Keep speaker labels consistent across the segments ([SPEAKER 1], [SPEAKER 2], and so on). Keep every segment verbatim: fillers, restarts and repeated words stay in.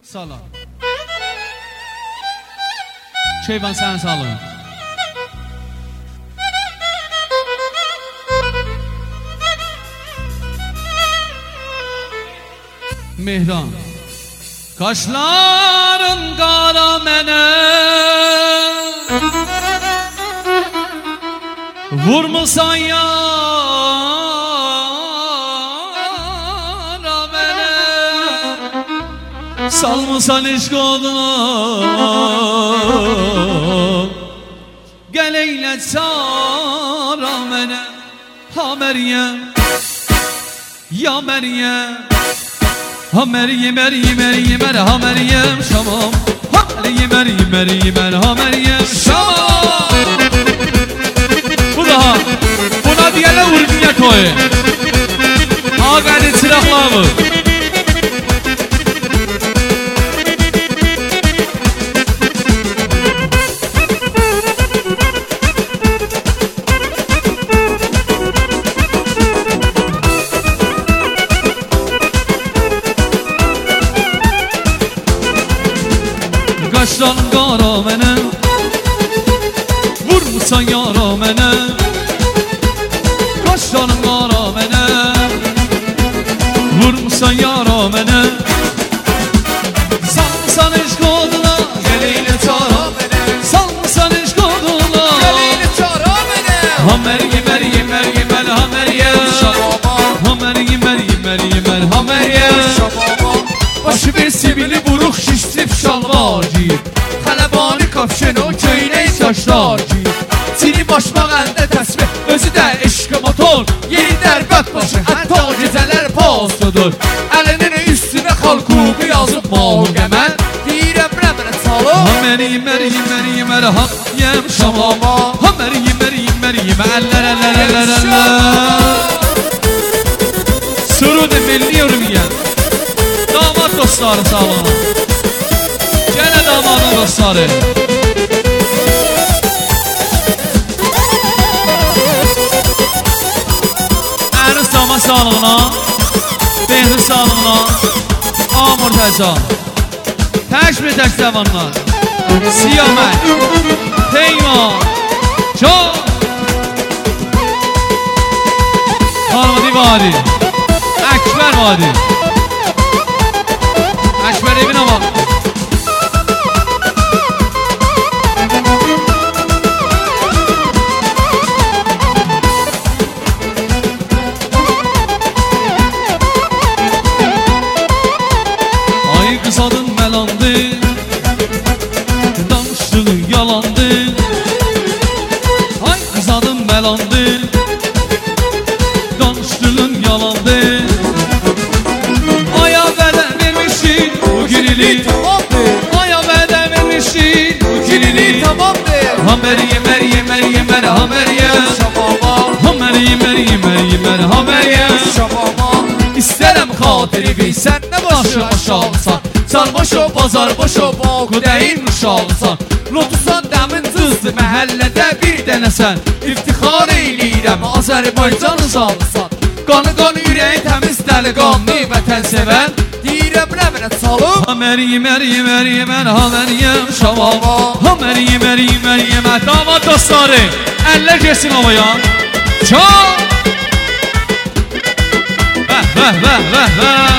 [SPEAKER 1] Sağ ol. Şeyban sen sağ olun. Mehran. Kaşların qara mənə vurmusan yara mənə salmısan eşq oduna gəl eylə çara mənə ha Məryəm ya Məryəm ha Meryem Meryem Meryem ha Meryem Şamam ha Meryem Meryem Meryem ha Meryem Şamam. Bu daha buna diyeler vurduya koy. Ağabey çıraklarımı. Kaşların qara mənə vurmusan yara mənə Kaşların qara mənə vurmusan yara mənə salmısan eşq oduna gəl eylə çara mənə salmısan eşq oduna gəl eylə çara mənə ha Məryəm Məryəm Məryəm ha Məryəm Şamama ha Məryəm Məryəm Məryəm ha Məryəm Şamama başı bir sivili buruq şişlib şalvar giyir Xələbani kapşen o köynək saçlar giyir Çini başmaq əldə təsbih özü də eşqə motor Yeni dərbət başı hətta gecələr postudur Əlinin üstünə xalqubu yazıb mahu qəmən Deyirəm rəmənə çalıb ha Məryəm Məryəm Məryəm ha Məryəm Şamama ha Məryəm Məryəm Məryəm əllər əllər əllər əllər Surud milliyorum ya Damat dostları sağ olun Gene damadın dostları Əriniz damat sağlığına Behriz sağlığına Amur təcan Təşbih tək zamanlar Siyamət Peyman Can Harmadi Vadi Əkbər Vadi Əkbər evine bak Ay kız adın məlandı Danışdığın yalandı Ay kız adın məlandı Danışdığın yalandı Aya vədə vermişsin bu günili tamamdır Aya vədə vermişsin bu günili tamamdır Ha Məryəm Məryəm Məryəm ha Məryəm Şamama ha Məryəm Məryəm Məryəm ha Məryəm Şamama İstərəm xatiri bilsən nə başı aşağısan Sarbaş o bazar baş o bağ dəyin uşağısan Lotusan dəmin cızdı məhəllədə bir dənəsən İftixar eyləyirəm Azərbaycan uşağısan Qanı qanı ürəyi təmiz dəliqanlı vətən sevən Deyirəm rəmənə çalıb ha Məryəm Məryəm Məryəm ha Məryəm Şamama ha Məryəm Məryəm Məryəm Damat dostları əllər geçsin havaya Çal Vəh vəh vəh vəh vəh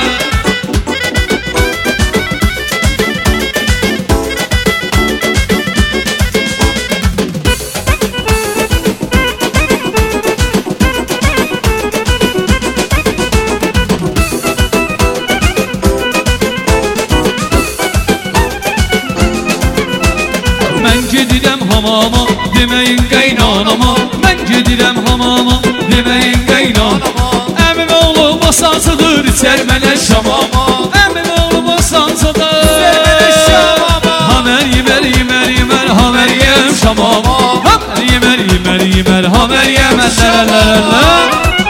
[SPEAKER 1] Mən gedirəm hamama deməyin qaynanama Mən gedirəm hamama deməyin qaynanama Əmim oğlu basansıdır içər mənə şamama Əmim oğlu basansıdır içər mənə şamama Ha Məryəm Məryəm Məryəm ha Məryəm Şamama Ha Məryəm Məryəm Məryəm ha Məryəm əllər əllər əllər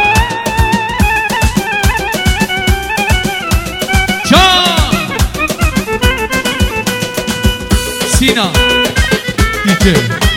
[SPEAKER 1] Can Sinan D J